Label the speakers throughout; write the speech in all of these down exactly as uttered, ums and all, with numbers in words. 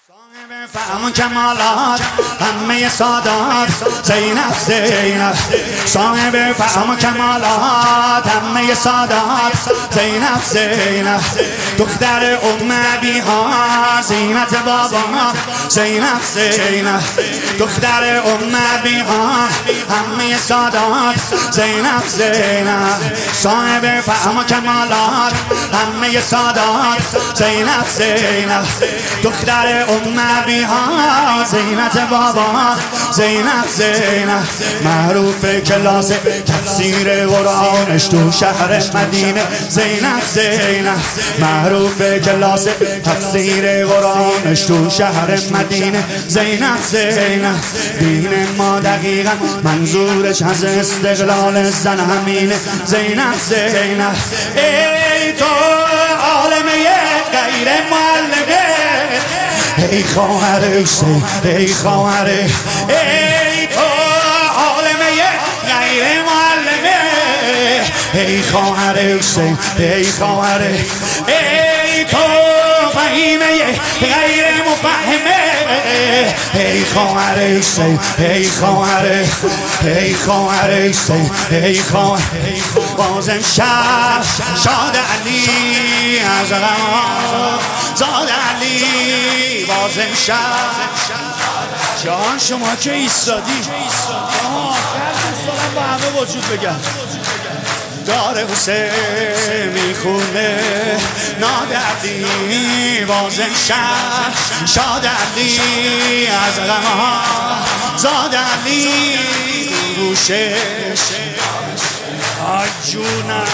Speaker 1: صاحب فهم و کمالات همه سادات زینب زینب صاحب فهم و کمالات همه سادات زینب زینب دختر ام ابیها زینت بابا زینب زینب دختر ام ابیها همه سادات زینب زینب صاحب فهم و کمالات همه سادات زینب زینب دختر ام ابیها زینت بابا زینب زینب معروف کلاس تفسیر قرآنش تو شهر مدینه زینب زینب معروف کلاس تفسیر قرآنش تو شهر مدینه زینب زینب دین ما دقیقا منظورش از استقلال زن همینه زینب زینب ای تو عالمه غیر معلمه ای خواهر حسین ای خواهر ای تو عالمه غیر معلمه ای خواهر حسین ای خواهر ای تو فهیمه غیر مفهمه ای خواهر حسین ای خواهر ای خواهر حسین ای خواهر بازم شب شاد علی از غم زاد علی بازم شب جان شما که ایستادی آها خرد سالم با همه وجود بگم دار حسین میخونه نادردی بازم شب شاد علی از غمها زاد علی روشش آجونم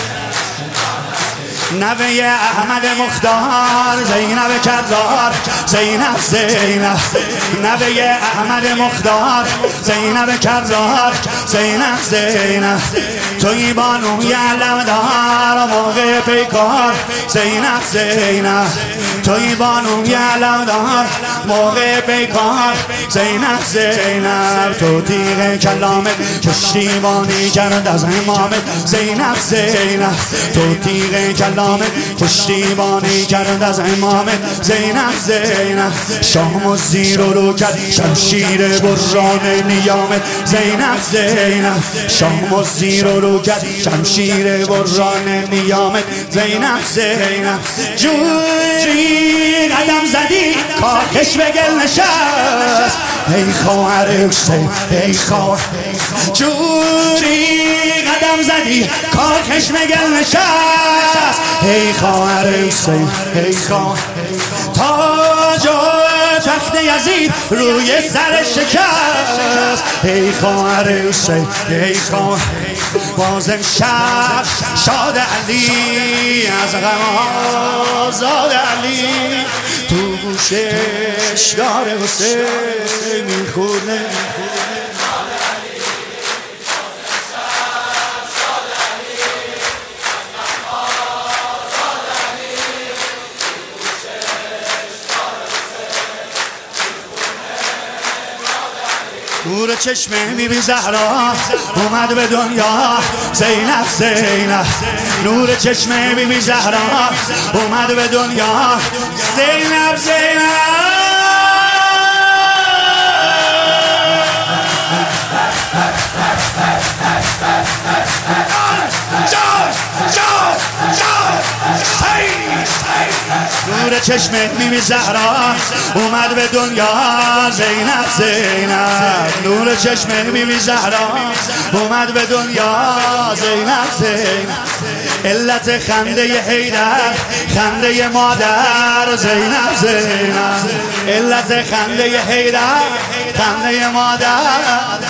Speaker 1: نوه احمد مختار زینب کردار زینب زینب نوه احمد مختار زینب کردار زینب زینب توی بانوی علمدار موقع پیکار زینب زینب توی بانوی علمدار موقع پیکار زینب زینب تو تیغ کلامت کشتیبانی کرد از امامت زینب زینب تو تیغ کلامت پشتیبانی کرد از امامت زینب زینب شام و زیر و رو کرد شمشیر بران نیامت زینب زینب شام و زیر و رو کرد شمشیر بران نیامت زینب زینب جوری قدم زدی کاخش به گل نشست ای خواهر حسین ای خواهر جوری قدم زدی کاخش به گل نشست ای خواهر حسین ای خواهر تاج و تخت یزید روی سر شکست ای خواهر حسین ای خواهر بازم شب شاد علی از غم زاد علی تو گوشش دار حسین میخونه نور چشم بی بی زهرا اومد به دنیا زینب زینب نور چشم بی بی زهرا اومد به دنیا زینب زینب جان جان جان نور چشم بیبی زهرا اومد به دنیا زینب زینب نور چشم بیبی زهرا اومد به دنیا زینب زینب علت خنده حیدر خنده مادر زینب زینب علت خنده حیدر خنده مادر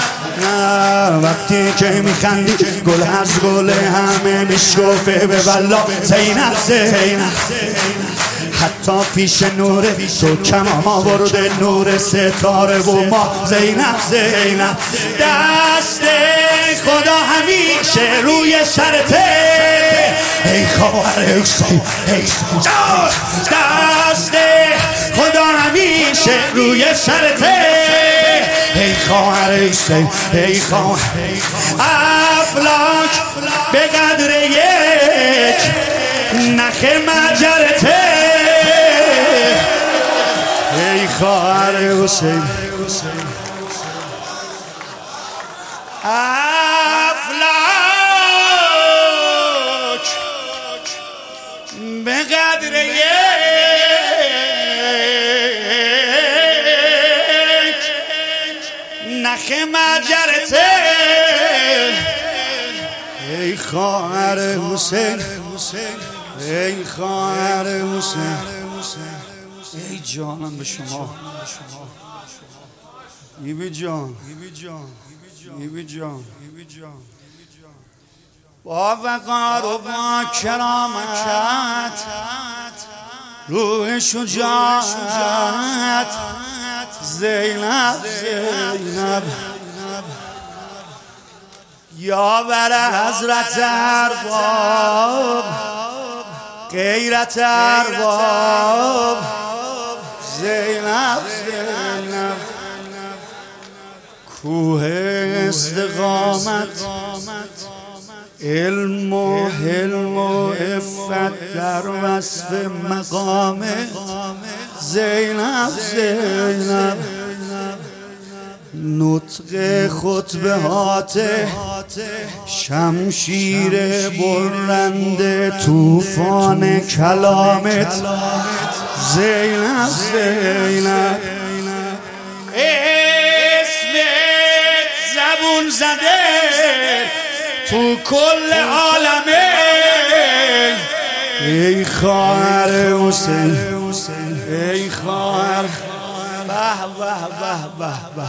Speaker 1: وقتی که میخندی گل از گل همه میشکفه به والله زینب زینب حتی پیش نور تو کمام آورده نور ستاره و ما زینب زینب دست خدا همیشه روی سرته ای خواهر حسین ای دست خدا همیشه روی سرته ای خواهر حسین ای خواهر افلاک به قدر یک نخ مجرته ای خواهر حسین افلاک به قدر یک نخ مجرته ای خواهر حسین ای خواهر حسین ای جانم به شما ایبی جان ایبی جان با وقار و با کرامت روح شجاعت زینب زینب یاور حضرت ارباب غیرت ارباب زینب زینب کوه استقامت علم و حلم و عفت در وصف مقامت زینب زینب نطق خطبهات شمشیر برنده طوفان کلامت زینب زینب اسمت زبون زده تو کل عالمه ای خواهر حسین ای خواهر به به به به به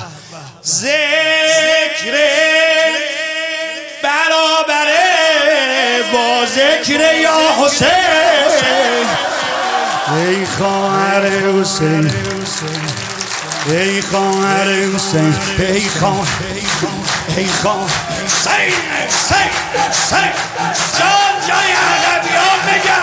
Speaker 1: ذکرت برابره با ذکر یا حسین ای خواهر حسین ای خواهر حسین ای خواهر ای خواهر حسین حسین حسین جان جای عقبیان بگم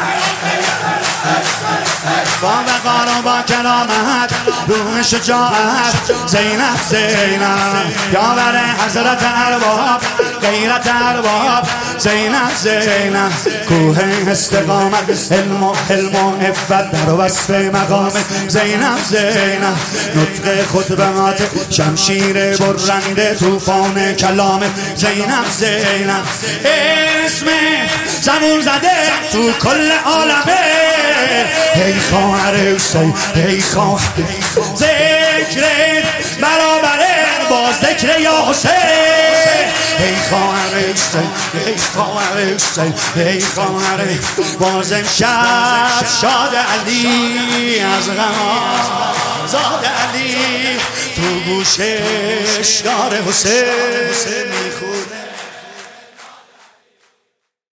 Speaker 1: با وقار و با کرامت روح شجاعت زینب زینب یاور حضرت ارباب غیرت ارباب زینب زینب کوه استقامت علم و حلم و عفت در وصف مقامت زینب زینب نطق خطبهات شمشیر برنده طوفان کلامت زینب زینب اسم زبون زده تو کل عالمه ای خواهر حسین ای خواهر ذکرت برابره با ذکر یا حسین ای خواهر حسین ای خواهر حسین ای خواهر باز امشب شاد علی از غم زاد علی تو گوشش دار حسین میخونه